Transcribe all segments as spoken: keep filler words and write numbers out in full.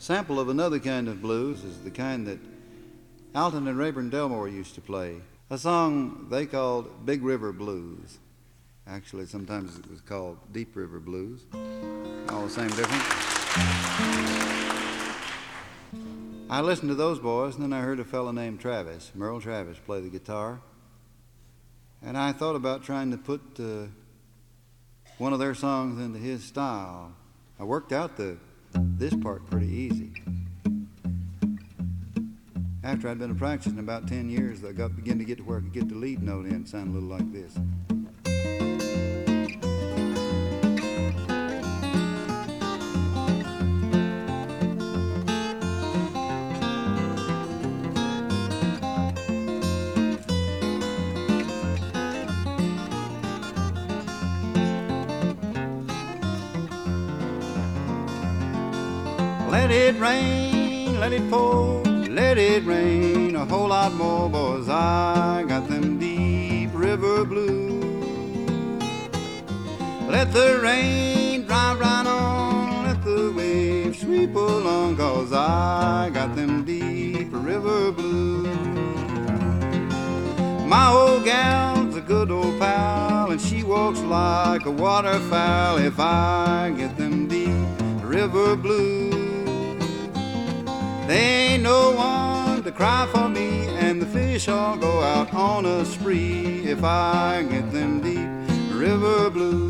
sample of another kind of blues is the kind that Alton and Rayburn Delmore used to play, a song they called Big River Blues. Actually, sometimes it was called Deep River Blues. All the same difference. I listened to those boys, and then I heard a fellow named Travis, Merle Travis, play the guitar. And I thought about trying to put uh, one of their songs into his style. I worked out the this part pretty easy. After I'd been practicing about ten years, I got began to get to where I could get the lead note in. It sounded a little like this. Let it rain, let it pour, let it rain a whole lot more, boys. I got them deep river blues. Let the rain drive right on, let the waves sweep along, 'cause I got them deep river blues. My old gal's a good old pal, and she walks like a waterfowl. If I get them deep river blues, there ain't no one to cry for me, and the fish all go out on a spree if I get them deep river blues.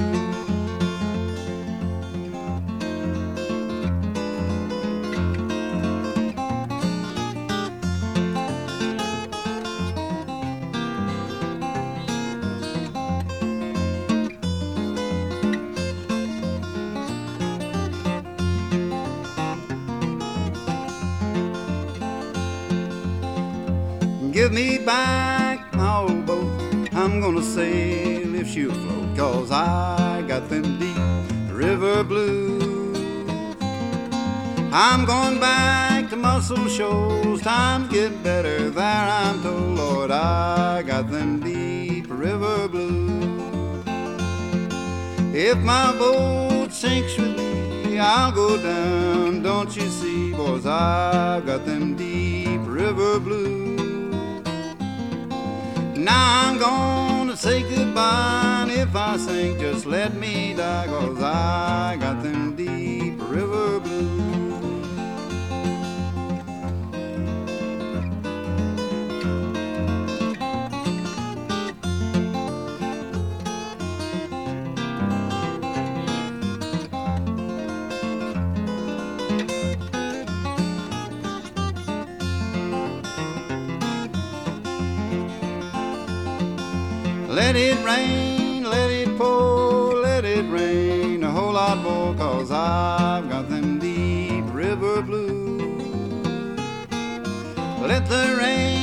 Give me back my old boat, I'm gonna sail if she'll float, 'cause I got them deep river blues. I'm going back to Muscle Shoals, times get better there I'm told, Lord, I got them deep river blues. If my boat sinks with me, I'll go down, don't you see, boys, I've got them deep river blues. Now I'm gonna say goodbye, and if I sink, just let me die, 'cause I got them deep river blues. Let it rain, let it pour, let it rain a whole lot more, 'cause I've got them deep river blues. Let the rain